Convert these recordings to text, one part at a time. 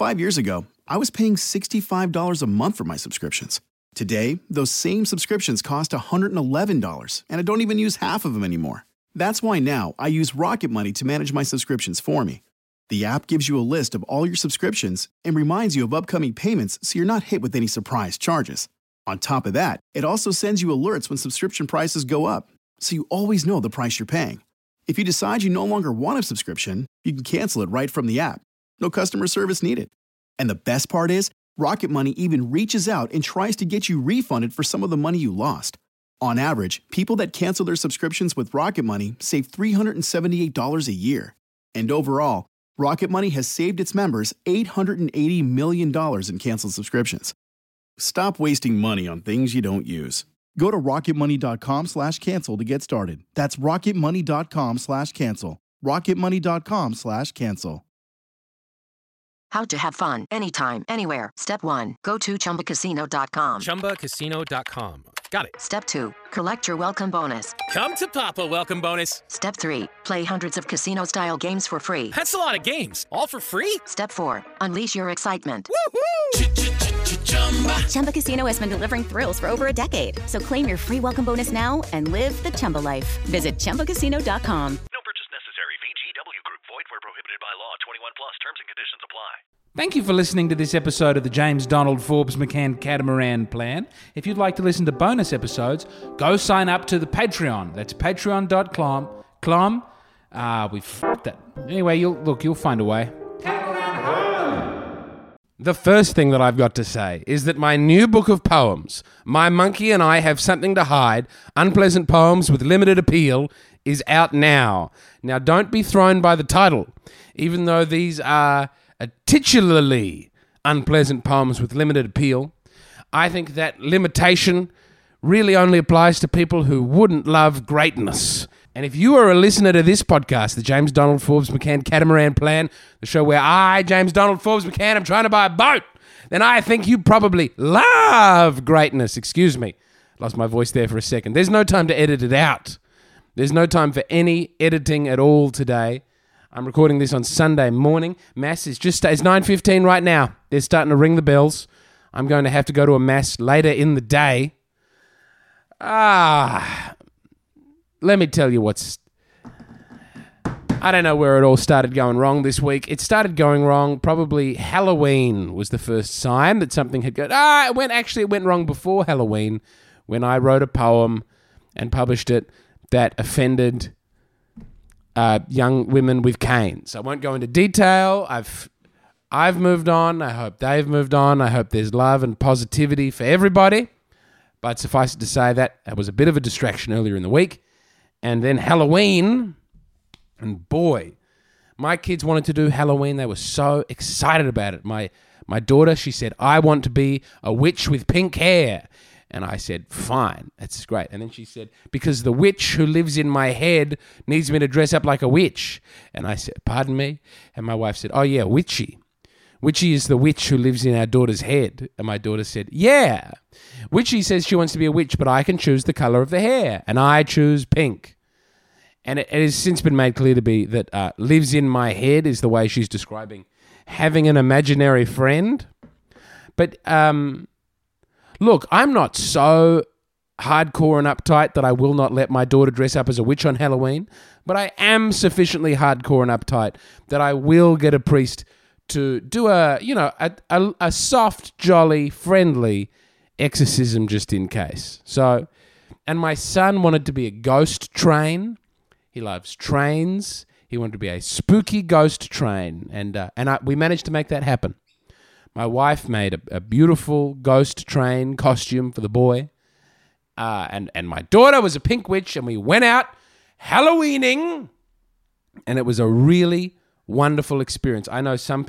5 years ago, I was paying $65 a month for my subscriptions. Today, those same subscriptions cost $111, and I don't even use half of them anymore. That's why now I use Rocket Money to manage my subscriptions for me. The app gives you a list of all your subscriptions and reminds you of upcoming payments so you're not hit with any surprise charges. On top of that, it also sends you alerts when subscription prices go up, so you always know the price you're paying. If you decide you no longer want a subscription, you can cancel it right from the app. No customer service needed. And the best part is, Rocket Money even reaches out and tries to get you refunded for some of the money you lost. On average, people that cancel their subscriptions with Rocket Money save $378 a year. And overall, Rocket Money has saved its members $880 million in canceled subscriptions. Stop wasting money on things you don't use. Go to rocketmoney.com/cancel to get started. That's rocketmoney.com/cancel. rocketmoney.com/cancel. How to have fun anytime, anywhere. Step 1. Go to ChumbaCasino.com. ChumbaCasino.com. Got it. Step 2. Collect your welcome bonus. Come to Papa welcome bonus. Step 3. Play hundreds of casino-style games for free. That's a lot of games. All for free? Step 4. Unleash your excitement. Woohoo! Chumba Casino has been delivering thrills for over a decade. So claim your free welcome bonus now and live the Chumba life. Visit ChumbaCasino.com. No purchase necessary. VGW Group. Void where prohibited by law. 21 plus. Terms and conditions apply. Thank you for listening to this episode of the James Donald Forbes McCann Catamaran Plan. If you'd like to listen to bonus episodes, go sign up to the Patreon. That's patreon.com. We f***ed that. Anyway, you'll find a way. The first thing that I've got to say is that my new book of poems, My Monkey and I Have Something to Hide, Unpleasant Poems with Limited Appeal, is out now. Now, don't be thrown by the title. Even though these are titularly unpleasant poems with limited appeal, I think that limitation really only applies to people who wouldn't love greatness. And if you are a listener to this podcast, the James Donald Forbes McCann Catamaran Plan, the show where I, James Donald Forbes McCann, am trying to buy a boat, then I think you probably love greatness. Excuse me. Lost my voice there for a second. There's no time to edit it out. There's no time for any editing at all today. I'm recording this on Sunday morning. Mass is it's 9:15 right now. They're starting to ring the bells. I'm going to have to go to a mass later in the day. Let me tell you I don't know where it all started going wrong this week. It started going wrong. Probably Halloween was the first sign that something had gone. It went wrong before Halloween when I wrote a poem and published it that offended young women with canes. I won't go into detail. I've moved on. I hope they've moved on. I hope there's love and positivity for everybody. But suffice it to say that was a bit of a distraction earlier in the week. And then Halloween, and boy, my kids wanted to do Halloween. They were so excited about it. My daughter, she said, I want to be a witch with pink hair. And I said, fine, that's great. And then she said, because the witch who lives in my head needs me to dress up like a witch. And I said, pardon me? And my wife said, oh yeah, witchy. Witchy is the witch who lives in our daughter's head. And my daughter said, yeah. Witchy says she wants to be a witch, but I can choose the color of the hair. And I choose pink. And it has since been made clear to me that lives in my head is the way she's describing having an imaginary friend. But look, I'm not so hardcore and uptight that I will not let my daughter dress up as a witch on Halloween, but I am sufficiently hardcore and uptight that I will get a priest to do a soft, jolly, friendly exorcism just in case. So, and my son wanted to be a ghost train. He loves trains. He wanted to be a spooky ghost train, and we managed to make that happen. My wife made a beautiful ghost train costume for the boy, and my daughter was a pink witch, and we went out Halloweening, and it was a really wonderful experience. I know some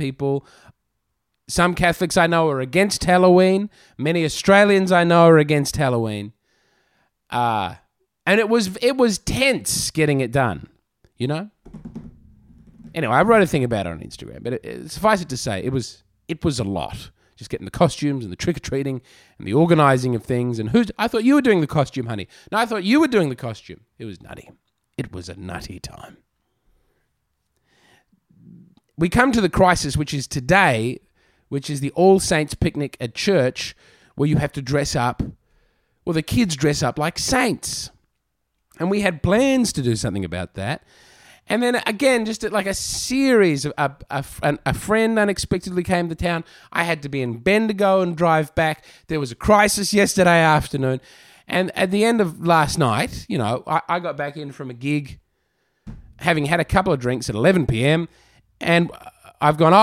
Catholics I know are against Halloween. Many Australians I know are against Halloween. And it was tense getting it done, you know? Anyway, I wrote a thing about it on Instagram, but suffice it to say, it was a lot. Just getting the costumes and the trick-or-treating and the organising of things. And I thought you were doing the costume, honey. No, I thought you were doing the costume. It was nutty. It was a nutty time. We come to the crisis, which is today. which is the All Saints picnic at church, where you have to dress up, well, the kids dress up like saints. And we had plans to do something about that. And then again, just like a series of a friend unexpectedly came to town. I had to be in Bendigo and drive back. There was a crisis yesterday afternoon. And at the end of last night, you know, I got back in from a gig, having had a couple of drinks at 11 p.m. And I've gone,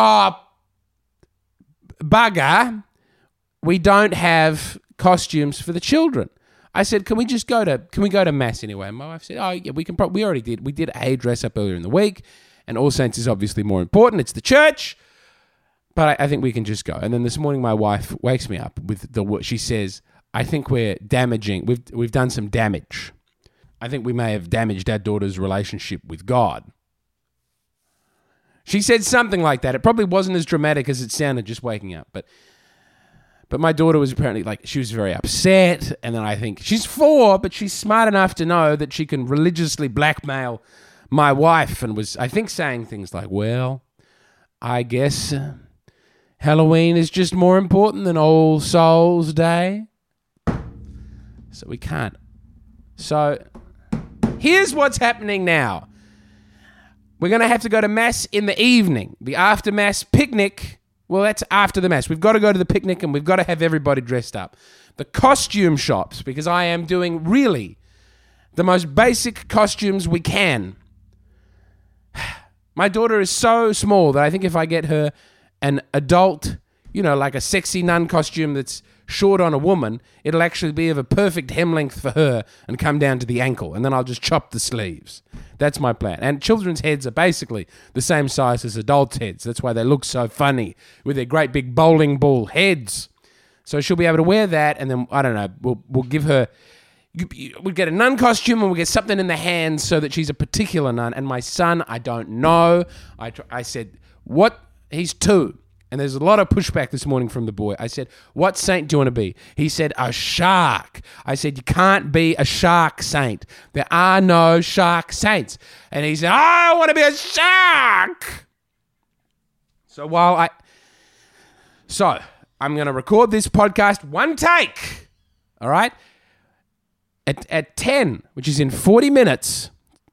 bugger, we don't have costumes for the children. I said, can we go to mass anyway? And my wife said, oh, yeah, we can we already did. We did a dress up earlier in the week, and All Saints is obviously more important. It's the church. But I think we can just go. And then this morning my wife wakes me up with she says, I think we're damaging, we've done some damage. I think we may have damaged our daughter's relationship with God. She said something like that. It probably wasn't as dramatic as it sounded just waking up, but my daughter was apparently she was very upset. And then I think she's 4, but she's smart enough to know that she can religiously blackmail my wife, and was, I think, saying things like, well, I guess Halloween is just more important than All Souls Day. So we can't. So here's what's happening now. We're going to have to go to mass in the evening. The after mass picnic. Well, that's after the mass. We've got to go to the picnic and we've got to have everybody dressed up. The costume shops, because I am doing really the most basic costumes we can. My daughter is so small that I think if I get her an adult, you know, like a sexy nun costume that's short on a woman, it'll actually be of a perfect hem length for her and come down to the ankle, and then I'll just chop the sleeves. That's my plan. And children's heads are basically the same size as adults' heads. That's why they look so funny with their great big bowling ball heads. So she'll be able to wear that, and then, I don't know, we'll give her, we'll get a nun costume and we'll get something in the hands so that she's a particular nun. And my son, I don't know. I said, what? He's 2. And there's a lot of pushback this morning from the boy. I said, what saint do you want to be? He said, a shark. I said, you can't be a shark saint. There are no shark saints. And he said, I want to be a shark. So I'm going to record this podcast one take. All right? At 10, which is in 40 minutes.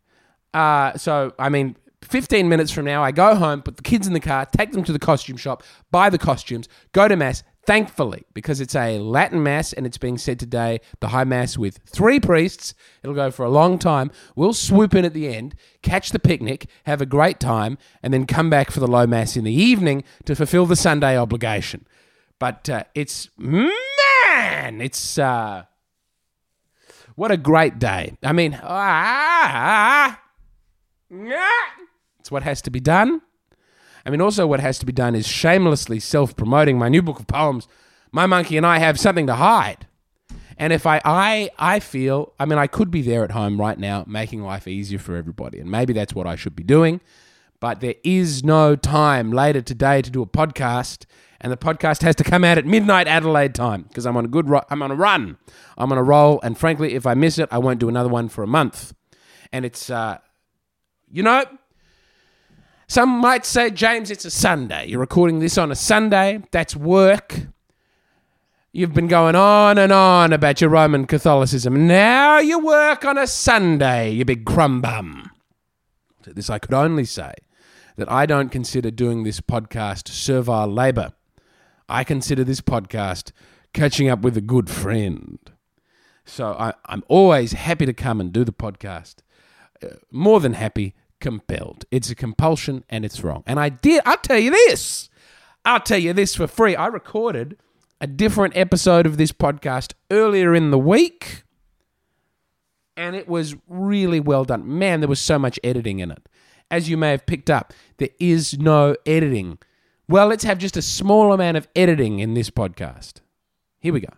15 minutes from now, I go home, put the kids in the car, take them to the costume shop, buy the costumes, go to mass, thankfully, because it's a Latin mass and it's being said today, the high mass with 3 priests. It'll go for a long time. We'll swoop in at the end, catch the picnic, have a great time, and then come back for the low mass in the evening to fulfill the Sunday obligation. But it's what a great day. I mean, it's what has to be done. I mean, also what has to be done is shamelessly self-promoting my new book of poems. My monkey and I have something to hide. And if I feel, I mean, I could be there at home right now making life easier for everybody. And maybe that's what I should be doing. But there is no time later today to do a podcast. And the podcast has to come out at midnight Adelaide time because I'm on a run. I'm on a roll. And frankly, if I miss it, I won't do another one for a month. And it's, some might say, James, it's a Sunday. You're recording this on a Sunday. That's work. You've been going on and on about your Roman Catholicism. Now you work on a Sunday, you big crumb bum. To this I could only say that I don't consider doing this podcast servile labour. I consider this podcast catching up with a good friend. So I'm always happy to come and do the podcast. More than happy. Compelled. It's a compulsion and it's wrong. And I'll tell you this for free. I recorded a different episode of this podcast earlier in the week and it was really well done. Man, there was so much editing in it. As you may have picked up, there is no editing. Well, let's have just a small amount of editing in this podcast. Here we go.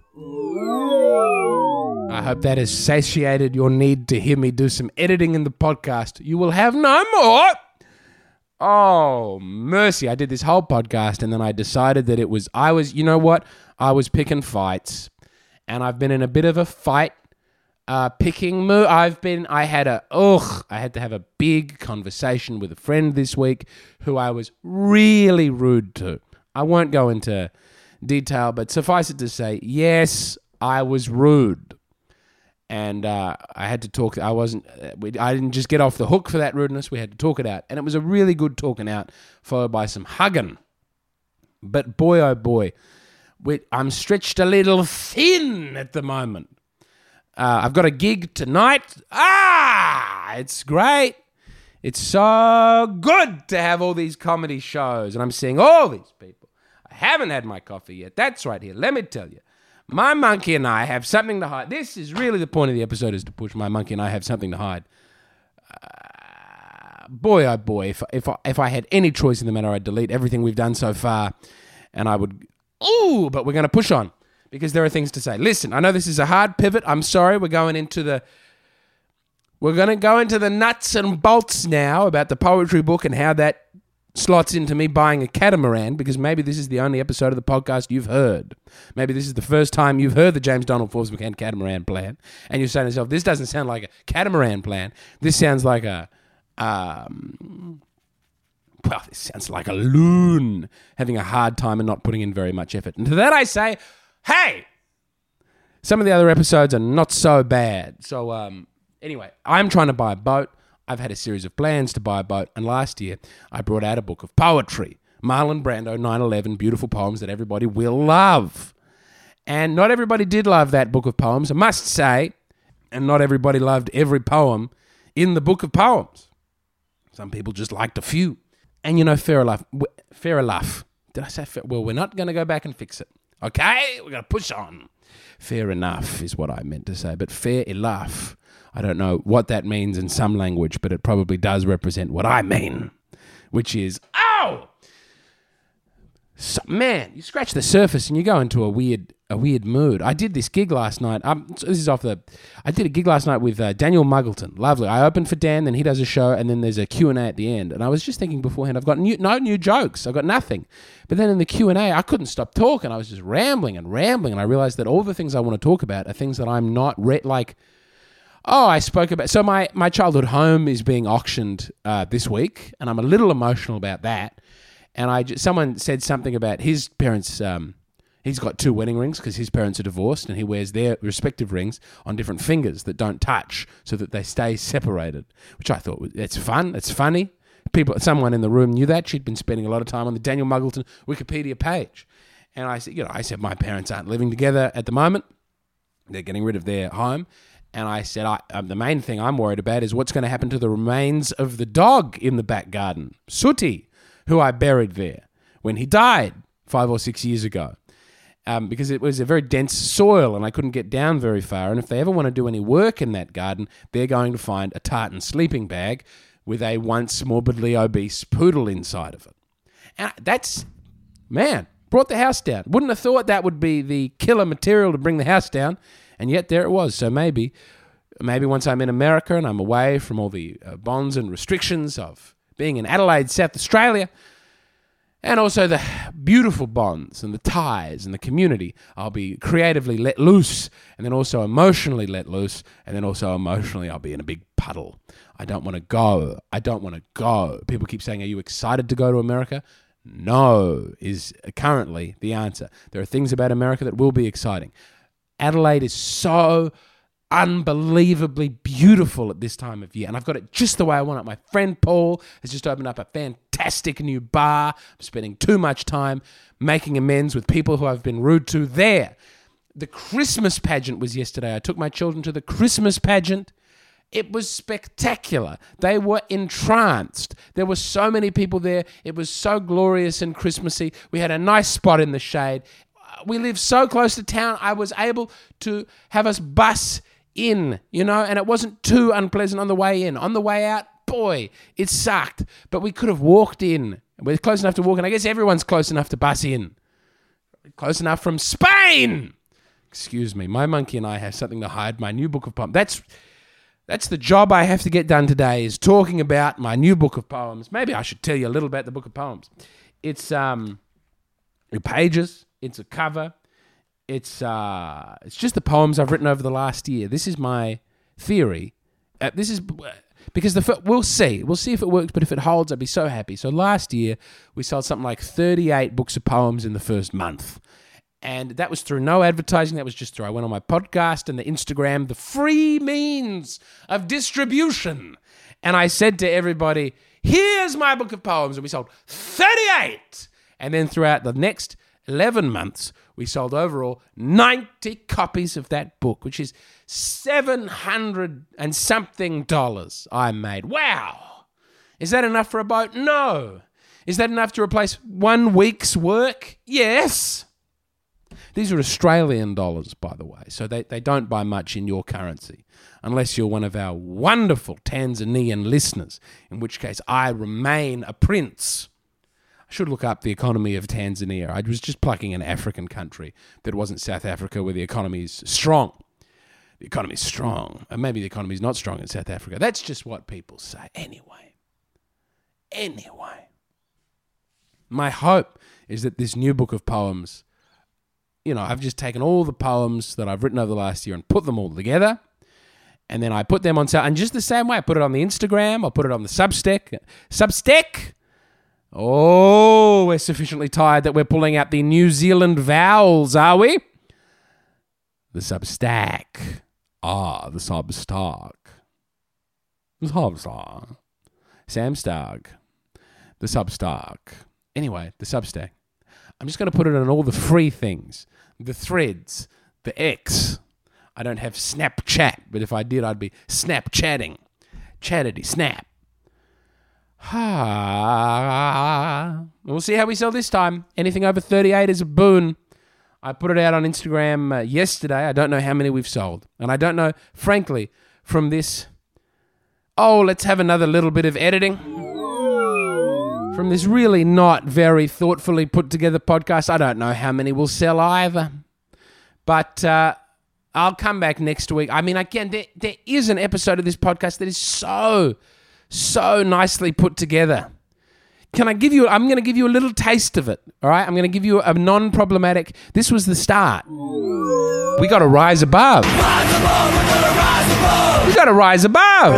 I hope that has satiated your need to hear me do some editing in the podcast. You will have no more. Oh, mercy. I did this whole podcast and then I decided that I was picking fights and I've been in a bit of a fight picking mood. I had to have a big conversation with a friend this week who I was really rude to. I won't go into detail, but suffice it to say, yes, I was rude. And I had to talk. I didn't just get off the hook for that rudeness. We had to talk it out. And it was a really good talking out, followed by some hugging. But boy, oh boy, I'm stretched a little thin at the moment. I've got a gig tonight. It's great. It's so good to have all these comedy shows. And I'm seeing all these people. I haven't had my coffee yet. That's right here. Let me tell you. My monkey and I have something to hide. This is really the point of the episode, is to push my monkey and I have something to hide. Boy, oh boy, if I had any choice in the matter, I'd delete everything we've done so far, and I would... but we're going to push on, because there are things to say. Listen, I know this is a hard pivot. I'm sorry. We're going to go into the nuts and bolts now about the poetry book and how that slots into me buying a catamaran, because maybe this is the only episode of the podcast you've heard. Maybe this is the first time you've heard the James Donald Forbes McCann catamaran plan, and you're saying to yourself, this doesn't sound like a catamaran plan. This sounds like this sounds like a loon having a hard time and not putting in very much effort. And to that I say, hey, some of the other episodes are not so bad. So anyway, I'm trying to buy a boat. I've had a series of plans to buy a boat, and last year I brought out a book of poetry. Marlon Brando, 9/11, beautiful poems that everybody will love. And not everybody did love that book of poems, I must say, and not everybody loved every poem in the book of poems. Some people just liked a few. And fair enough. Did I say fair? Well, we're not going to go back and fix it. Okay? We're going to push on. Fair enough is what I meant to say, but fair enough. I don't know what that means in some language, but it probably does represent what I mean, which is, so, man, you scratch the surface and you go into a weird mood. I did this gig last night. I did a gig last night with Daniel Muggleton. Lovely. I opened for Dan, then he does a show, and then there's a Q&A at the end. And I was just thinking beforehand, I've got no new jokes. I've got nothing. But then in the Q&A, I couldn't stop talking. I was just rambling, and I realized that all the things I want to talk about are things that I'm not I spoke about... So my childhood home is being auctioned this week, and I'm a little emotional about that. And someone said something about his parents... he's got 2 wedding rings because his parents are divorced, and he wears their respective rings on different fingers that don't touch so that they stay separated, which I thought, it's fun. It's funny. Someone in the room knew that. She'd been spending a lot of time on the Daniel Muggleton Wikipedia page. And I said, my parents aren't living together at the moment. They're getting rid of their home. And I said, the main thing I'm worried about is what's going to happen to the remains of the dog in the back garden, Sooty, who I buried there when he died 5 or 6 years ago. Because it was a very dense soil and I couldn't get down very far. And if they ever want to do any work in that garden, they're going to find a tartan sleeping bag with a once morbidly obese poodle inside of it. And brought the house down. Wouldn't have thought that would be the killer material to bring the house down. And yet there it was. So maybe once I'm in America and I'm away from all the bonds and restrictions of being in Adelaide, South Australia, and also the beautiful bonds and the ties and the community, I'll be creatively let loose, and then also emotionally let loose, and then also emotionally I'll be in a big puddle. I don't want to go. People keep saying, are you excited to go to America? No is currently the answer. There are things about America that will be exciting. Adelaide is so unbelievably beautiful at this time of year, and I've got it just the way I want it. My friend Paul has just opened up a fantastic new bar. I'm spending too much time making amends with people who I've been rude to there. The Christmas pageant was yesterday. I took my children to the Christmas pageant. It was spectacular. They were entranced. There were so many people there. It was so glorious and Christmassy. We had a nice spot in the shade. We live so close to town, I was able to have us bus in, and it wasn't too unpleasant on the way in. On the way out, boy, it sucked. But we could have walked in. We're close enough to walk in. I guess everyone's close enough to bus in. Close enough from Spain! Excuse me, my monkey and I have something to hide, my new book of poems. That's the job I have to get done today, is talking about my new book of poems. Maybe I should tell you a little about the book of poems. It's pages. It's a cover. It's just the poems I've written over the last year. This is my theory. because we'll see if it works, but if it holds, I'd be so happy. So last year, we sold something like 38 books of poems in the first month. And that was through no advertising. That was just through, I went on my podcast and the Instagram, the free means of distribution. And I said to everybody, here's my book of poems. And we sold 38. And then throughout the next 11 months, we sold overall 90 copies of that book, which is $700 and something I made. Wow. Is that enough for a boat? No. Is that enough to replace 1 week's work? Yes. These are Australian dollars, by the way, so they don't buy much in your currency, unless you're one of our wonderful Tanzanian listeners, in which case I remain a prince. I should look up the economy of Tanzania. I was just plucking an African country that wasn't South Africa, where the economy is strong. The economy is strong. And maybe the economy is not strong in South Africa. That's just what people say. Anyway. My hope is that this new book of poems, I've just taken all the poems that I've written over the last year and put them all together. And then I put them on sale. And just the same way, I put it on the Instagram. I put it on the Substack. Oh, we're sufficiently tired that we're pulling out the New Zealand vowels, are we? The Substack. The Substack. Samstag. The Substack. Anyway, the Substack. I'm just going to put it on all the free things. The Threads. The X. I don't have Snapchat, but if I did, I'd be Snapchatting. Chattity Snap. We'll see how we sell this time. Anything over 38 is a boon. I put it out on Instagram yesterday. I don't know how many we've sold. And I don't know, frankly, from this... let's have another little bit of editing. From this really not very thoughtfully put together podcast, I don't know how many will sell either. But I'll come back next week. I mean, again, there is an episode of this podcast that is so nicely put together. I'm going to give you a little taste of it, all right? I'm going to give you a non-problematic... This was the start. We got to rise above. We got to rise above.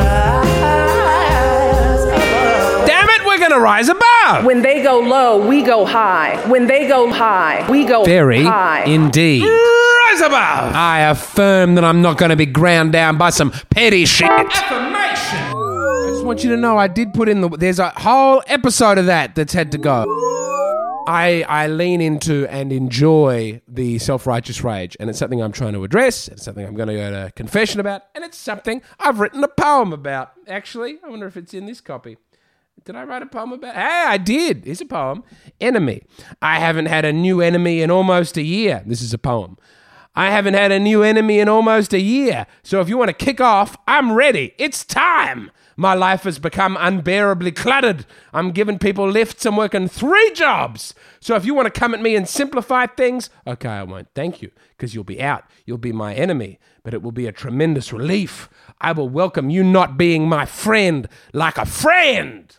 Damn it, we're going to rise above. When they go low, we go high. When they go high, we go very high. Indeed. Rise above. I affirm that I'm not going to be ground down by some petty shit. Affirmation. I just want you to know I did put in there's a whole episode of that's had to go. I lean into and enjoy the self-righteous rage, and it's something I'm trying to address. It's something I'm going to go to confession about, and it's something I've written a poem about. Actually, I wonder if it's in this copy. Did I write a poem about? Hey, I did. Here's a poem. Enemy. I haven't had a new enemy in almost a year. This is a poem. I haven't had a new enemy in almost a year. So if you want to kick off, I'm ready. It's time. My life has become unbearably cluttered. I'm giving people lifts. I'm working 3 jobs. So if you want to come at me and simplify things, okay, I won't. Thank you, because you'll be out. You'll be my enemy, but it will be a tremendous relief. I will welcome you not being my friend like a friend.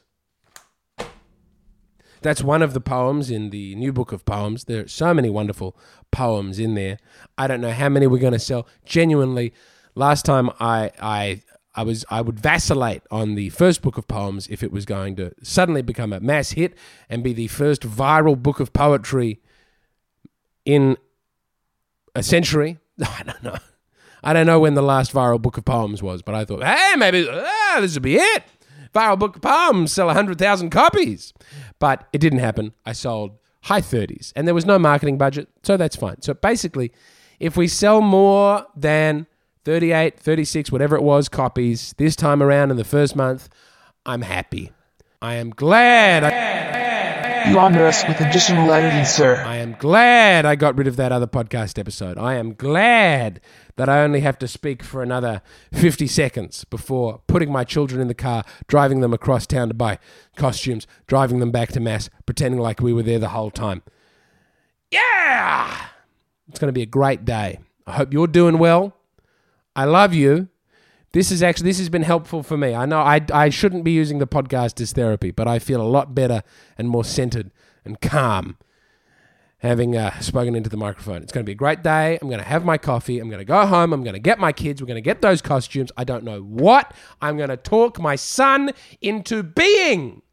That's one of the poems in the new book of poems. There are so many wonderful poems in there. I don't know how many we're going to sell. Genuinely, last time I would vacillate on the first book of poems if it was going to suddenly become a mass hit and be the first viral book of poetry in a century. I don't know. I don't know when the last viral book of poems was, but I thought, hey, maybe this will be it. Viral book of poems sell 100,000 copies. But it didn't happen. I sold high 30s, and there was no marketing budget, so that's fine. So basically, if we sell more than 38, 36, whatever it was, copies this time around in the first month, I'm happy. I am glad. You honor us with additional editing, sir. I am glad I got rid of that other podcast episode. I am glad that I only have to speak for another 50 seconds before putting my children in the car, driving them across town to buy costumes, driving them back to Mass, pretending like we were there the whole time. Yeah! It's going to be a great day. I hope you're doing well. I love you. This has been helpful for me. I know I shouldn't be using the podcast as therapy, but I feel a lot better and more centered and calm having spoken into the microphone. It's going to be a great day. I'm going to have my coffee. I'm going to go home. I'm going to get my kids. We're going to get those costumes. I don't know what. I'm going to talk my son into being.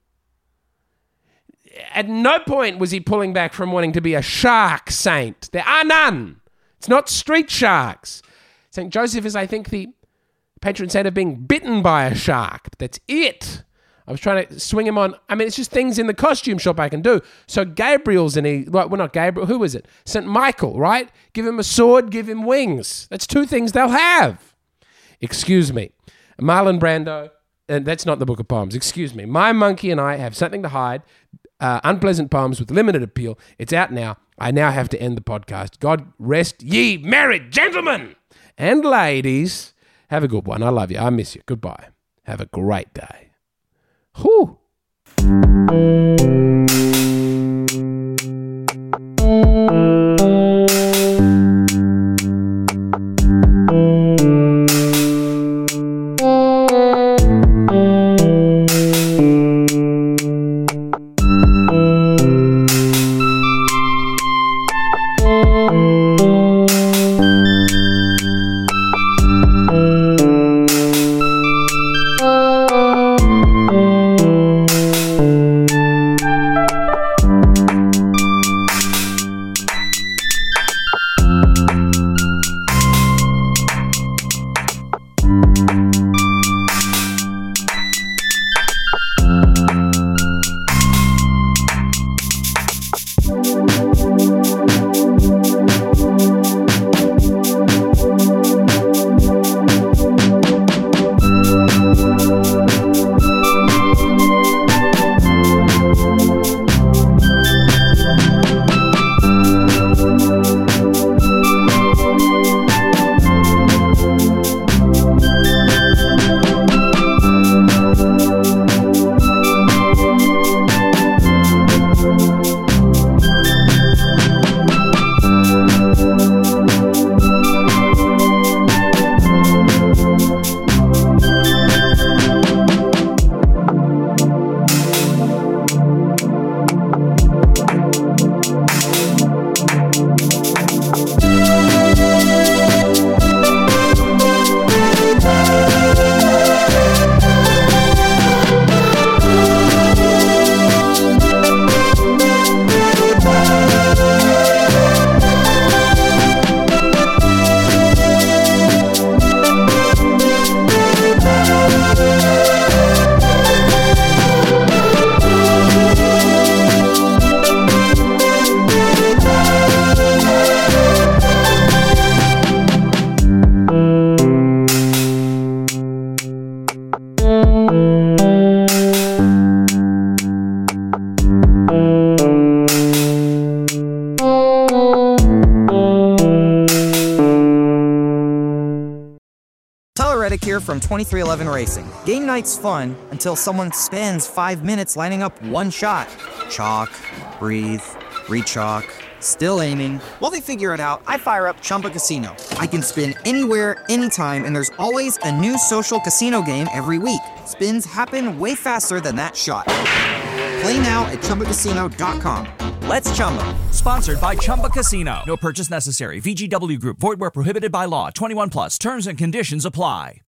At no point was he pulling back from wanting to be a shark saint. There are none. It's not street sharks. St. Joseph is, I think, the patron saint of being bitten by a shark. That's it. I was trying to swing him on. I mean, it's just things in the costume shop I can do. So Gabriel's not Gabriel. Who is it? St. Michael, right? Give him a sword, give him wings. That's two things they'll have. Excuse me. Marlon Brando, and that's not the book of poems. Excuse me. My monkey and I have something to hide. Unpleasant poems with limited appeal. It's out now. I now have to end the podcast. God rest ye married gentlemen and ladies. Have a good one. I love you. I miss you. Goodbye. Have a great day. Whew. Here from 2311 Racing. Game night's fun until someone spends 5 minutes lining up one shot. Chalk, breathe, re-chalk, still aiming. While they figure it out, I fire up Chumba Casino. I can spin anywhere, anytime, and there's always a new social casino game every week. Spins happen way faster than that shot. Play now at ChumbaCasino.com. Let's Chumba. Sponsored by Chumba Casino. No purchase necessary. VGW Group. Void where prohibited by law. 21 plus. Terms and conditions apply.